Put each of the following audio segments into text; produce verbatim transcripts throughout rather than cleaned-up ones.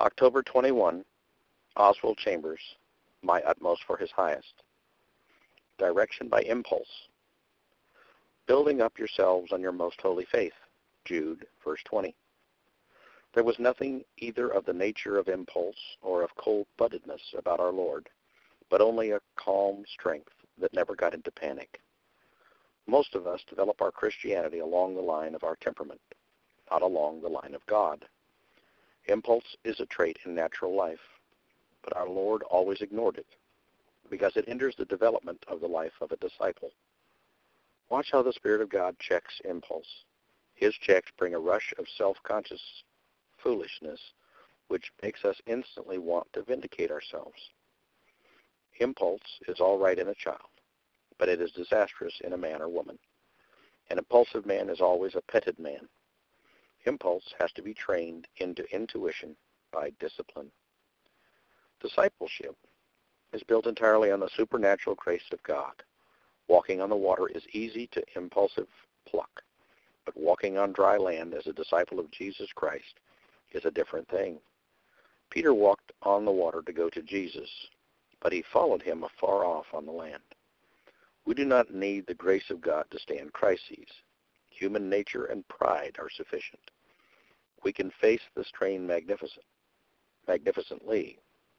October twenty-first, Oswald Chambers, My Utmost for His Highest. Direction by impulse. Building up yourselves on your most holy faith. Jude, verse twenty. There was nothing either of the nature of impulse or of cold-bloodedness about our Lord, but only a calm strength that never got into panic. Most of us develop our Christianity along the line of our temperament, not along the line of God. Impulse is a trait in natural life, but our Lord always ignored it, because it hinders the development of the life of a disciple. Watch how the Spirit of God checks impulse. His checks bring a rush of self-conscious foolishness, which makes us instantly want to vindicate ourselves. Impulse is all right in a child, but it is disastrous in a man or woman. An impulsive man is always a petted man. Impulse has to be trained into intuition by discipline. Discipleship is built entirely on the supernatural grace of God. Walking on the water is easy to impulsive pluck, but walking on dry land as a disciple of Jesus Christ is a different thing. Peter walked on the water to go to Jesus, but he followed him afar off on the land. We do not need the grace of God to stand crises. Human nature and pride are sufficient. We can face the strain magnificent, magnificently,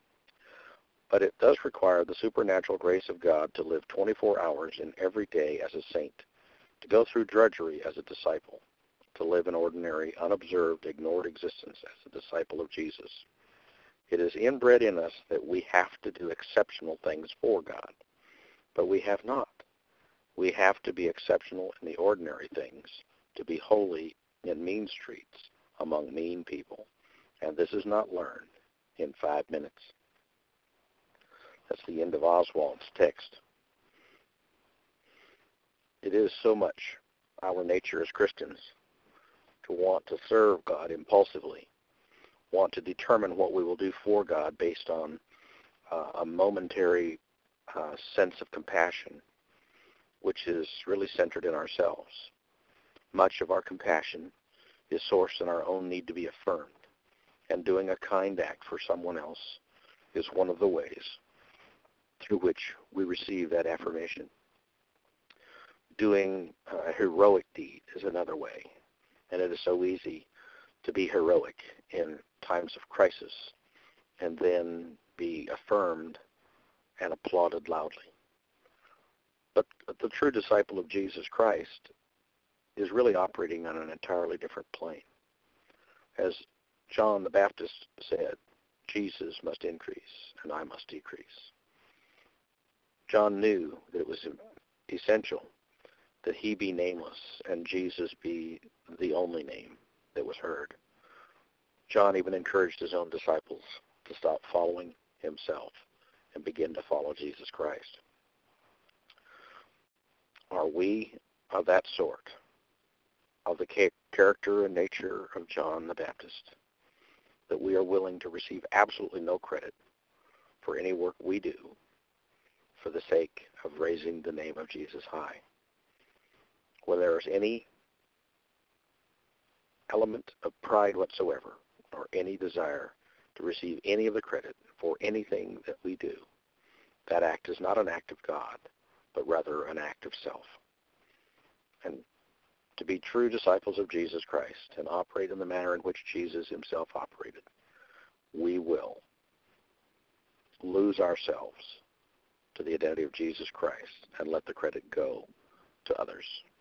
but it does require the supernatural grace of God to live twenty-four hours in every day as a saint, to go through drudgery as a disciple, to live an ordinary, unobserved, ignored existence as a disciple of Jesus. It is inbred in us that we have to do exceptional things for God, but we have not. We have to be exceptional in the ordinary things, to be holy in mean streets among mean people, and this is not learned in five minutes. That's the end of Oswald's text. It is so much our nature as Christians to want to serve God impulsively, want to determine what we will do for God based on uh, a momentary uh, sense of compassion, which is really centered in ourselves. Much of our compassion is sourced in our own need to be affirmed, and doing a kind act for someone else is one of the ways through which we receive that affirmation. Doing a heroic deed is another way, and it is so easy to be heroic in times of crisis and then be affirmed and applauded loudly. But the true disciple of Jesus Christ is really operating on an entirely different plane. As John the Baptist said, Jesus must increase and I must decrease. John knew that it was essential that he be nameless and Jesus be the only name that was heard. John even encouraged his own disciples to stop following himself and begin to follow Jesus Christ. Are we of that sort, of the character and nature of John the Baptist, that we are willing to receive absolutely no credit for any work we do for the sake of raising the name of Jesus high? When there is any element of pride whatsoever, or any desire to receive any of the credit for anything that we do, that act is not an act of God, but rather an act of self. And to be true disciples of Jesus Christ and operate in the manner in which Jesus himself operated, we will lose ourselves to the identity of Jesus Christ and let the credit go to others.